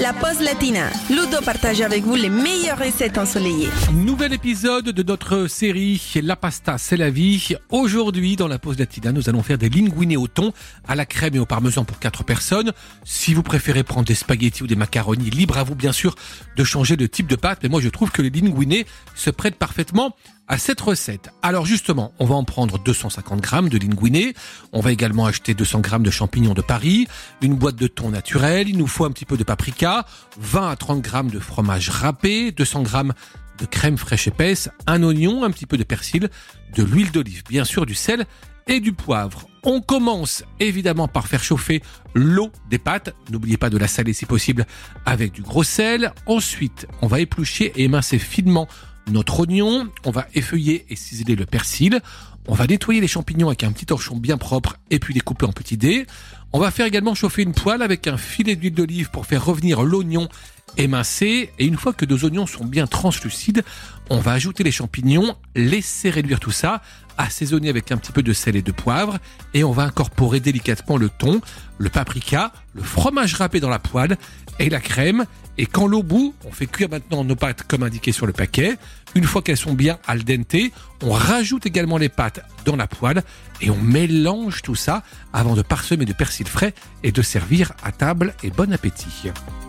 La pause latina. Ludo partage avec vous les meilleures recettes ensoleillées. Nouvel épisode de notre série La pasta, c'est la vie. Aujourd'hui, dans la pause latina, nous allons faire des linguine au thon, à la crème et au parmesan pour 4 personnes. Si vous préférez prendre des spaghettis ou des macaronis, libre à vous bien sûr de changer de type de pâte. Mais moi, je trouve que les linguine se prêtent parfaitement à cette recette. Alors justement, on va en prendre 250 grammes de linguine. On va également acheter 200 grammes de champignons de Paris, une boîte de thon naturel. Il nous faut un petit peu de paprika, 20 à 30 grammes de fromage râpé, 200 grammes de crème fraîche épaisse, un oignon, un petit peu de persil, de l'huile d'olive, bien sûr du sel et du poivre. On commence évidemment par faire chauffer l'eau des pâtes. N'oubliez pas de la saler si possible avec du gros sel. Ensuite, on va éplucher et émincer finement notre oignon, on va effeuiller et ciseler le persil, on va nettoyer les champignons avec un petit torchon bien propre et puis les couper en petits dés. On va faire également chauffer une poêle avec un filet d'huile d'olive pour faire revenir l'oignon émincé. Et une fois que nos oignons sont bien translucides, on va ajouter les champignons, laisser réduire tout ça, assaisonner avec un petit peu de sel et de poivre. Et on va incorporer délicatement le thon, le paprika, le fromage râpé dans la poêle et la crème. Et quand l'eau bout, on fait cuire maintenant nos pâtes comme indiqué sur le paquet. Une fois qu'elles sont bien al dente, on rajoute également les pâtes dans la poêle et on mélange tout ça avant de parsemer de persil frais et de servir à table. Et bon appétit.